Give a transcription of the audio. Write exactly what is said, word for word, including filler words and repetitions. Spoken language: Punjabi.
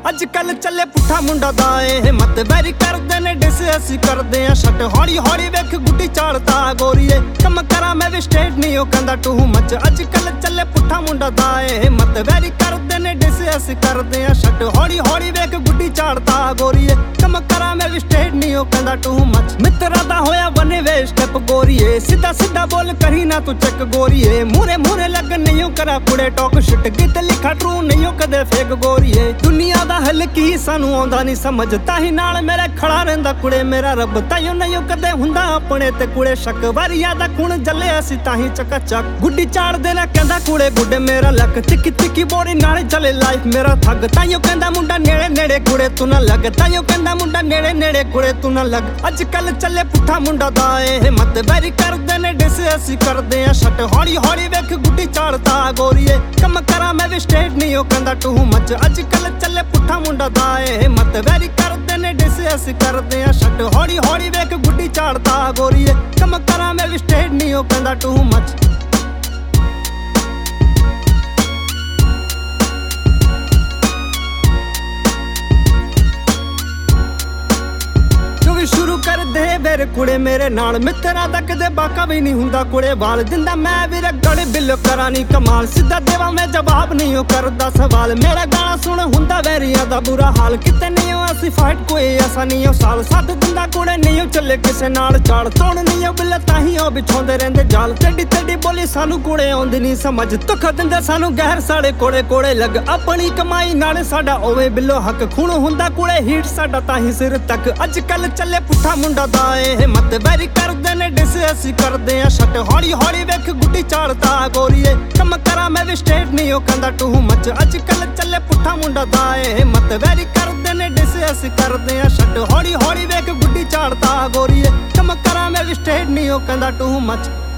ਅੱਜ ਕੱਲ ਚੱਲੇ ਪੁੱਠਾ ਮੁੰਡਾ ਦਾ ਏ ਹਿੰਮਤ ਵੈਰੀ ਕਰਦੇ ਨੇ ਡਿਸ ਅਸੀਂ ਕਰਦੇ ਆ ਛੱਟ ਹੌਲੀ ਹੌਲੀ ਵੇਖ ਗੁੱਡੀ ਚਾਲਦਾ ਗੋਰੀਏ ਕੰਮ ਕਰਾਂ ਮੈਂ ਵੀ ਸਟੇਟ ਨਹੀਂ ਉਹ ਕਹਿੰਦਾ ਟੂ ਮੱਚ ਅੱਜ ਕੱਲ ਚੱਲੇ ਪੁੱਠਾ ਮੁੰਡਾ ਦਾ ਏ ਹਿੰਮਤ ਵੈਰੀ ਕਰਦੇ ਨੇ ਡਿਸ ਅਸੀਂ ਕਰਦੇ ਆ ਛੱਟ ਹੌਲੀ ਹੌਲੀ ਵੇਖ ਗੁੱਡੀ ਚਾਲਦਾ ਗੋਰੀਏ ਕੰਮ ਕਰਾਂ ਮੈਂ ਵੀ ਸਟੇਟ ਨਹੀਂ ਉਹ ਕਹਿੰਦਾ ਟੂ ਮੱਚ ਮਿੱਤਰਾਂ ਦਾ ਹੋਇਆ ਬਨੇ ਵੇ ਸਟੈਪ ਗੋਰੀਏ ਸਿੱਧਾ ਸਿੱਧਾ ਬੋਲ ਕਰੀ ਨਾ ਤੂੰ ਚੱਕ ਗੋਰੀਏ ਮੂਰੇ ਮੂਰੇ ਲੱਗ ਨਹੀਂ ਉਹ ਕਰਾ ਕੁੜੇ ਟੋਕ ਸ਼ਿਟ ਕਿਤੇ ਲਿਖਾ ਟਰੂ ਨਹੀਂ ਉਹ ਕਦੇ ਫੇਕ ਗੋਰੀਏ ਦੁਨੀਆ ਦਾ ਹੱਲ ਕੀ ਸਾਨੂੰ ਆਉਂਦਾ ਨਹੀਂ ਸਮਝ ਤਾਹੀ ਨਾਲ ਮੇਰੇ ਖੜਾ ਰਹਿੰਦਾ ਕੁੜੇ ਮੇਰਾ ਰੱਬ ਤਾਈਓ ਨਹੀਂ ਕਦੇ ਹੁੰਦਾ ਆਪਣੇ ਤੇ ਕੁੜੇ ਸ਼ੱਕ ਵਾਰੀਆ ਦਾ ਖੂਨ ਜੱਲੇ ਅਸੀਂ ਤਾਹੀ ਚੱਕਾ ਚੱਕ ਗੁੱਡੀ ਚਾੜਦੇ ਨਾ ਕਹਿੰਦਾ ਕੁੜੇ ਗੁੱਡੇ ਮੇਰਾ ਲੱਕ ਤਿੱਕੀ ਤਿੱਕੀ ਬੋੜੀ ਨਾਲ ਚੱਲੇ ਲਾਈਫ ਮੇਰਾ ਥੱਗ ਤਾਈਓ ਕਹਿੰਦਾ ਮੁੰਡਾ ਨੇੜੇ ਨੇੜੇ ਕੁੜੇ ਤੂੰ ਨਾ ਲੱਗ ਤਾਈਓ ਕਹਿੰਦਾ ਮੁੰਡਾ ਨੇੜੇ ਨੇੜੇ ਕੁੜੇ ਤੂੰ ਨਾ ਲੱਗ ਅੱਜ ਕੱਲ ਚੱਲੇ ਪੁੱਠਾ ਮੁੰਡਾ ਦਾ ਏ ਹਿੰਮਤ ਵੈਰੀ ਕਰਦੇ ਨੇ ਡਿਸ ਅਸੀਂ ਕਰਦੇ ਆ ਛੱਟ ਹੌਲੀ ਹੌਲੀ ਵੇਖ ਗੁੱਡੀ ਚਾੜਦਾ ਗੋਰੀਏ ਕੰਮ ਕਰਾਂ ਮੈਂ ਵੀ ਸਟੇਟ ਨਹੀਂ ਉਹ ਕਹਿੰਦਾ ਟੂ ਮੱਚ ਅੱਜ ਕੱਲ ਚੱਲੇ ਪੁੱਠਾ ਮੁੰਡਾ ਦਾ ਏ ਹਿੰਮਤ ਵੈਰੀ ਕਰਦੇ ਨੇ ਡਿਸ ਅਸੀਂ ਕਰਦੇ ਆ ਛੱਟ ਹੌਲੀ ਹੌਲੀ ਵੇਖ ਗੁੱਡੀ ਚਾੜਦਾ ਗੋਰੀਏ ਕੰਮ ਕਰਾਂ ਮੈਂ ਵੀ ਸਟੇਟ ਨਹੀਂ ਉਹ ਕਹਿੰਦਾ ਟੂ ਮੱਚ ਸ਼ੁਰੂ ਕਰਦੇ ਵੇਰ ਕੁੜੇ ਮੇਰੇ ਨਾਲ ਮਿੱਤਰਾਂ ਦਾ ਕਦੇ ਬਾਕਾ ਵੀ ਨਹੀਂ ਹੁੰਦਾ ਕੁੜੇ ਵਾਲ ਦਿੰਦਾ ਮੈਂ ਵੀਰੇ ਗੜ ਬਿੱਲ ਕਰਾਂ ਨਹੀਂ ਕਮਾਲ ਸਿੱਧਾ ਦੇਵਾ ਮੈਂ ਜਵਾਬ ਨਹੀਂ ਉਹ ਕਰਦਾ ਸਵਾਲ ਮੇਰਾ ਗਾਣਾ ਸੁਣ ਹੁੰਦਾ ਵੈਰੀਆਂ ਦਾ ਬੁਰਾ ਹਾਲ ਕਿਤੇ ਨਹੀਂ ਉਹ ਅਸੀਂ ਫਾਈਟ ਕੋਈ ਐਸਾ ਨਹੀਂ ਉਹ ਸਾਲ ਸੱਦ ਦਿੰਦਾ ਕੁੜੇ ਨਹੀਂ ਉਹ ਚੱਲੇ ਕਿਸੇ ਨਾਲ ਚਾਲ ਤੋੜ ਨਹੀਂ ਉਹ ਬਿੱਲ ਤਾਹੀ ਉਹ ਵਿਛਾਉਂਦੇ ਰਹਿੰਦੇ ਜਾਲ ਟੱਡੀ ਟੱਡੀ ਬੋਲੀ ਸਾਨੂੰ ਕੁੜੇ ਆਉਂਦੀ ਨਹੀਂ ਸਮਝ ਦੁੱਖ ਦਿੰਦੇ ਸਾਨੂੰ ਗਹਿਰ ਸਾੜੇ ਕੋੜੇ ਕੋੜੇ ਲੱਗ ਆਪਣੀ ਕਮਾਈ ਨਾਲ ਸਾਡਾ ਓਵੇਂ ਬਿੱਲੋ ਹੱਕ ਖੂਨ ਹੁੰਦਾ ਕੁੜੇ ਹੀਟ ਸਾਡਾ ਤਾਹੀ ਸਿਰ ਤੱਕ ਅੱਜ ਕੱਲ ਚੱਲੇ ਪੁੱਠਾ ਮੁੰਡਾ ਦਾ ਏ ਹਿੰਮਤ ਵੈਰੀ ਕਰਦੇ ਨੇ ਡਿਸ ਅਸੀਂ ਕਰਦੇ ਆ ਛੱਟ ਹੌਲੀ ਹੌਲੀ ਵੇਖ ਗੁੱਡੀ ਚਾੜਦਾ ਗੋਰੀਏ ਕੰਮ ਕਰਾਂ ਮੈਂ ਵੀ ਸਟੇਟ ਨਹੀਂ ਉਹ ਕਹਿੰਦਾ ਟੂ ਮੱਚ ਅੱਜ ਕੱਲ ਚੱਲੇ ਪੁੱਠਾ ਮੁੰਡਾ ਦਾ ਏ ਹਿੰਮਤ ਵੈਰੀ ਕਰਦੇ ਨੇ ਡਿਸ ਅਸੀਂ ਕਰਦੇ ਆ ਛੱਟ ਹੌਲੀ ਹੌਲੀ ਵੇਖ ਗੁੱਡੀ ਚਾੜਦਾ ਗੋਰੀਏ ਕੰਮ ਕਰਾਂ ਮੈਂ ਵੀ ਸਟੇਟ ਨਹੀਂ ਉਹ ਕਹਿੰਦਾ ਟੂ ਮੱਚ